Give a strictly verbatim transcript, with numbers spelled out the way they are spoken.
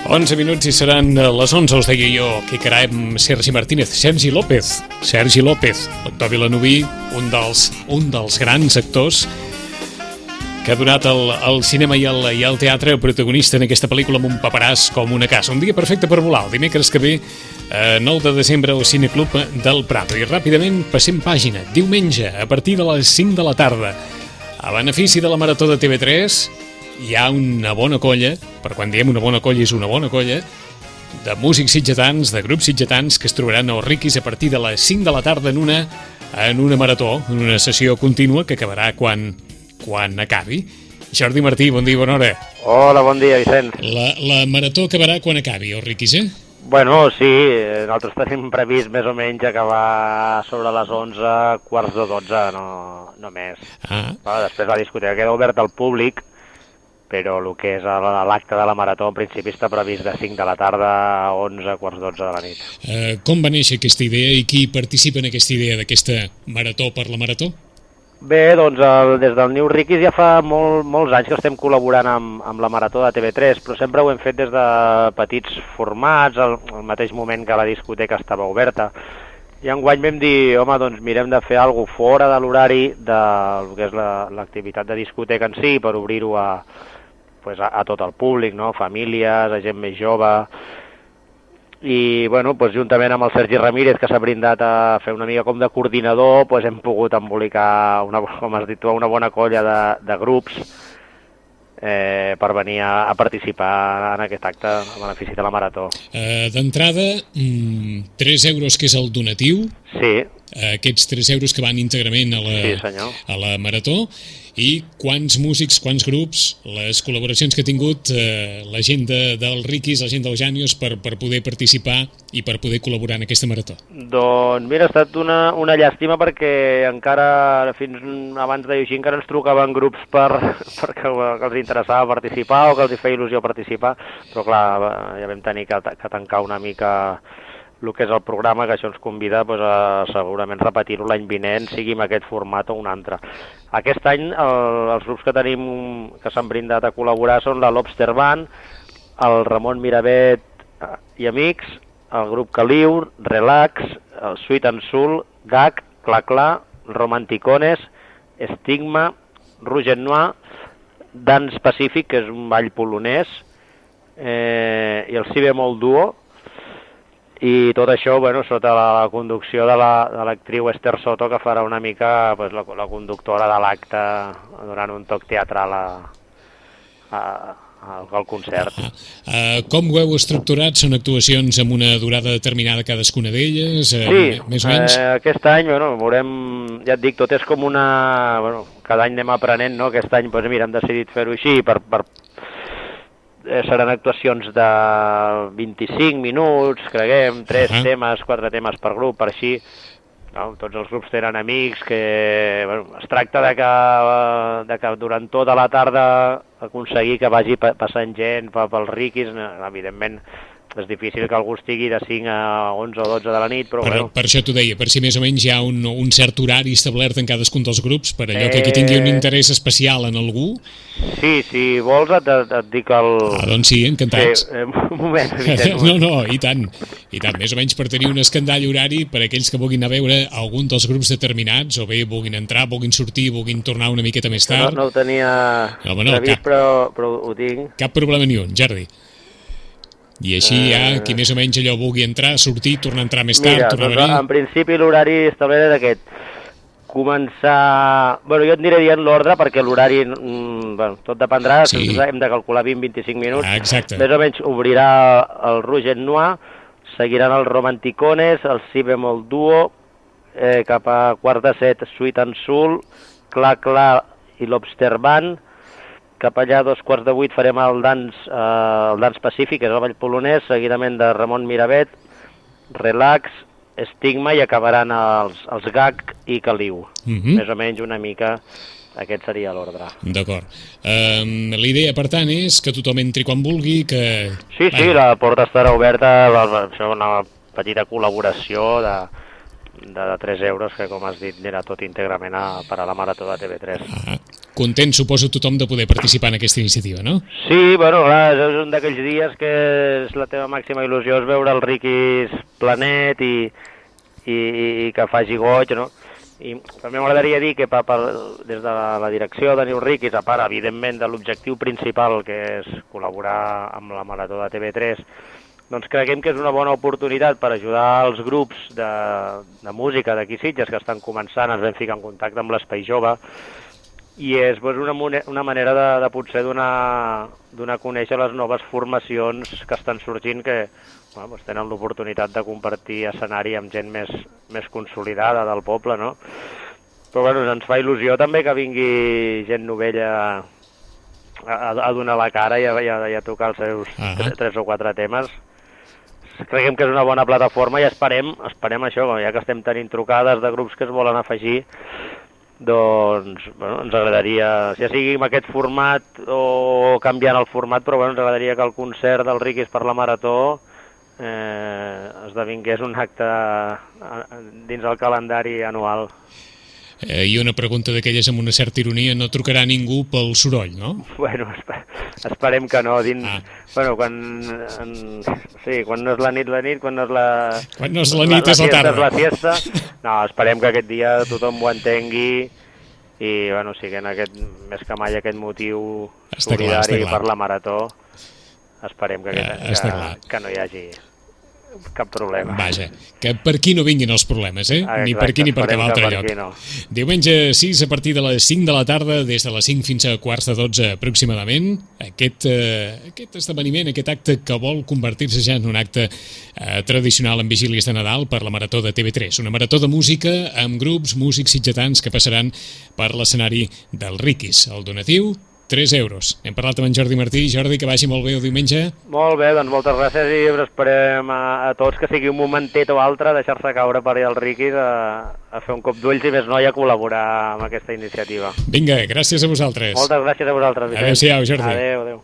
onze minuts i seran les onze, us deia jo, que caram, Sergi Martínez, Sergi López, Sergi López, l'actor vilanoví, un dels, un dels grans actors que ha donat el, el cinema i el, i el teatre protagonista en aquesta pel·lícula amb un paperàs com una casa. Un dia perfecte per volar, el dimecres que ve, eh, nou de desembre, al Cineclub del Prado. I ràpidament passem pàgina. Diumenge, a partir de les cinc de la tarda, a benefici de la Marató de T V tres, hi ha una bona colla, per quan diem una bona colla és una bona colla, de músics sitgetans, de grups sitgetans que es trobaran als Riquis a partir de les cinc de la tarda en una, en una marató, en una sessió contínua que acabarà quan, quan acabi. Jordi Martí, bon dia, bona hora. Hola, bon dia, Vicent. La, la marató acabarà quan acabi, als Riquis, eh? Bueno, sí, nosaltres tenim previst més o menys acabar sobre les onze, quarts de dotze, no, no més. Ah. Bueno, després la discoteca queda oberta al públic, però el que és l'acte de la marató en principi està previst de cinc de la tarda a onze, quarts dotze de la nit. Uh, com va néixer aquesta idea i qui participa en aquesta idea d'aquesta marató per la marató? Bé, doncs el, des del New Riquis ja fa molt, molts anys que estem col·laborant amb, amb la marató de T V tres, però sempre ho hem fet des de petits formats, al, al mateix moment que la discoteca estava oberta. I enguany vam dir, home, doncs mirem de fer alguna cosa fora de l'horari del que és l'activitat la, de discoteca en si, per obrir-ho a, pues, a, a tot el públic, no? Famílies, a gent més jove. I bueno, pues, juntament amb el Sergi Ramírez, que s'ha brindat a fer una mica com de coordinador, pues, hem pogut embolicar, una, com has dit tu, una bona colla de, de grups eh, per venir a, a participar en aquest acte a benefici de la marató. Uh, D'entrada, mm, tres euros, que és el donatiu. Sí. Uh, aquests tres euros que van íntegrament a la, sí, a la marató. I quants músics, quants grups, les col·laboracions que ha tingut eh, la gent de, del Riquis, la gent del Jànios, per, per poder participar i per poder col·laborar en aquesta marató? Doncs mira, ha estat una, una llàstima perquè encara, fins abans de així, encara ens trucaven grups per, perquè que els interessava participar o que els feia il·lusió participar, però clar, ja vam tenir que, que tancar una mica el que és el programa, que això ens convida pues, a segurament repetir-ho l'any vinent, sigui en aquest format o un altre. Aquest any el, els grups que tenim que s'han brindat a col·laborar són la Lobster Band, el Ramon Miravet i Amics, el grup Caliu, Relax, el Sweet and Soul, Gag, Cla Cla, Romanticones, Estigma, Rouge et Noir, Dance Pacific, que és un ball polonès, eh, i el Si Bemol Duo, i tot això, bueno, sota la, la conducció de l'actriu la, Esther Soto, que farà una mica pues, la, la conductora de l'acte, donant un toc teatral a, a, a, al concert. Uh, uh, com ho heu estructurat? Són actuacions amb una durada determinada cadascuna d'elles? Uh, sí, més o menys? Eh, aquest any, bueno, veurem, ja et dic, tot és com una... Bueno, cada any anem aprenent, no? Aquest any, doncs mira, hem decidit fer-ho així per... per seran actuacions de vint-i-cinc minuts, creguem, tres uh-huh. temes, quatre temes per grup, per així, no? Tots els grups tenen amics, que bueno, es tracta de que, de que durant tota la tarda aconseguir que vagi passant gent pels Riquis, evidentment és difícil que algú estigui de cinc a onze o dotze de la nit, però, però bueno. Per això t'ho deia, per si més o menys hi ha un, un cert horari establert en cadascun dels grups, per allò eh... que aquí tingui un interès especial en algú. Sí, si vols et, et dic el... Ah, doncs sí, encantats. Sí, un moment, evident. No, no, i tant, i tant, més o menys per tenir un escandall horari per a aquells que vulguin anar a veure algun dels grups determinats, o bé vulguin entrar, vulguin sortir, vulguin tornar una miqueta més tard. No, no ho tenia no, no, previst, cap, però, però ho tinc. Cap problema ni un, Jordi. I així ja, qui més o menys allò vulgui entrar, sortir, tornar a entrar més tard, Mira, tornar doncs, a venir... en principi l'horari establert és aquest. Començar... Bueno, jo et diré dient l'ordre perquè l'horari, mm, bueno, tot dependrà, sí. Hem de calcular vint a vint-i-cinc minuts. Ah, exacte. Més o menys obrirà el Rouge et Noir, seguiran els Romanticones, el Si Bemol Duo, eh, cap a quart de set Sweet and Soul, Cla Cla i Lobster Band. Cap allà a dos quarts de vuit farem el Dance, eh, el Dance Pacific, que és el ball polonès, seguidament de Ramon Miravet, Relax, Estigma, i acabaran els, els Gag i Caliu. Uh-huh. Més o menys una mica aquest seria l'ordre. D'acord. Um, la idea, per tant, és que tothom entri quan vulgui, que... Sí, sí, bueno. La porta estarà oberta, això una petita col·laboració de... De, de tres euros, que com has dit era tot íntegrament a, per a la marató de T V tres. Ah, content, suposo, tothom de poder participar en aquesta iniciativa, no? Sí, bueno, clar, és un d'aquells dies que és la teva màxima il·lusió és veure el Riquis planet i, i, i que faci goig, no? I també m'agradaria dir que pa, pa, des de la, la direcció de New Riquis, a part, evidentment, de l'objectiu principal, que és col·laborar amb la Marató de T V tres, doncs creiem que és una bona oportunitat per ajudar els grups de, de música d'aquí Sitges que estan començant, ens vam ficar en contacte amb l'Espai Jove, i és doncs, una, una manera de, de potser donar, donar a conèixer les noves formacions que estan sorgint, que bueno, doncs tenen l'oportunitat de compartir escenari amb gent més, més consolidada del poble, no? Però bueno, ens fa il·lusió també que vingui gent novella a, a donar la cara i a, i a, i a tocar els seus uh -huh. tres o quatre temes. Creiem que és una bona plataforma i esperem, esperem això, ja que estem tenint trucades de grups que es volen afegir, doncs bueno, ens agradaria, ja sigui en aquest format o canviant el format, però bueno, ens agradaria que el concert del Riquis per la Marató eh, esdevingués un acte dins el calendari anual. Eh, I una pregunta d'aquelles amb una certa ironia, no trucarà ningú pel soroll, no? Bueno, esper esperem que no. Dins, ah. Bueno, quan... En, sí, quan no és la nit, la nit, quan no és la... Quan no és la nit, la, és la tarda. És la fiesta. No, esperem que aquest dia tothom ho entengui i, bueno, sigui en aquest, més que mai aquest motiu està solidari clar, per la Marató, esperem que, aquest, eh, que, que no hi hagi cap problema. Vaja, que per aquí no vinguin els problemes, eh? Exacte, ni per aquí ni per cap altre lloc. No. Diumenge sis, a partir de les cinc de la tarda, des de les cinc fins a quarts de dotze aproximadament, aquest, eh, aquest esdeveniment, aquest acte que vol convertir-se ja en un acte eh, tradicional en vigílies de Nadal per la Marató de T V tres. Una marató de música amb grups músics sitgetans que passaran per l'escenari del Riquis. El donatiu, tres euros. Hem parlat amb en Jordi Martí. Jordi, que vagi molt bé el diumenge. Molt bé, doncs moltes gràcies i us esperem a, a tots que sigui un momentet o altre deixar-se caure per allà al Riquis a, a fer un cop d'ulls i més no i a col·laborar amb aquesta iniciativa. Vinga, gràcies a vosaltres. Moltes gràcies a vosaltres, Vicent. Adéu-siau, Jordi. Adéu, adéu.